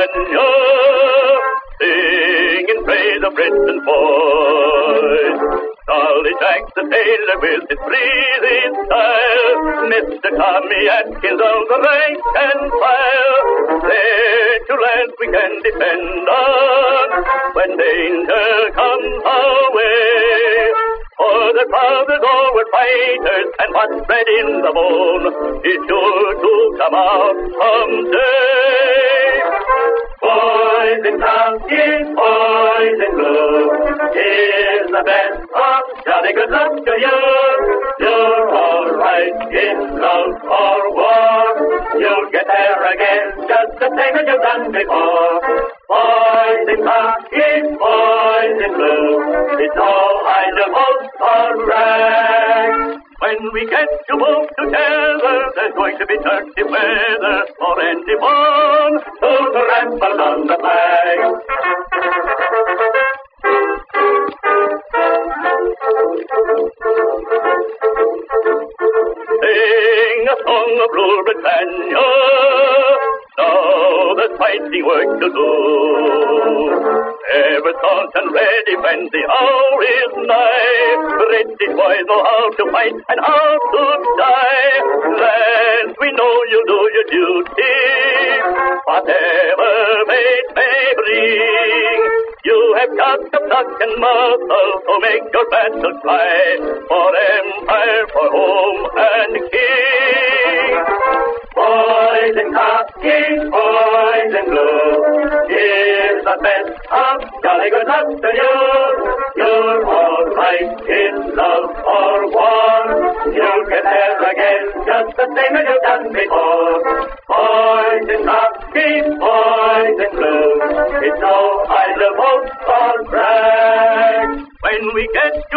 Britannia, sing in praise of Britain's boys. Jolly Jack the sailor with his breezy style, Mr. Tommy Atkins of the rank and file, there to land we can depend on when danger comes our way. For the fathers always fighters, and what's bred in the bone is sure to come out someday. Boys in khaki, boys in blue, here's the best of jolly good luck to you. You're all right in love or war, you'll get there again just the same as you've done before. Boys in khaki, boys in blue, it's all either both or rag. When we get to move together, there's going to be turkey weather for anyone who's trampled on the flag. Sing a song of Rule Britannia, now there's fighting work to do. Ever staunch and ready when the hour is nigh, British boys know how to fight and how to die. Lads, we know you'll do your duty, whatever fate may bring. You have got the pluck and muscle to make your battle fly, for empire, for home and king. Boys in khaki, boys in blue, here's the best of jolly good luck to you. You're all right in love or war, you'll get there again just the same as you've done before. Boys in khaki, boys in blue, it's no either boat or brag. When we get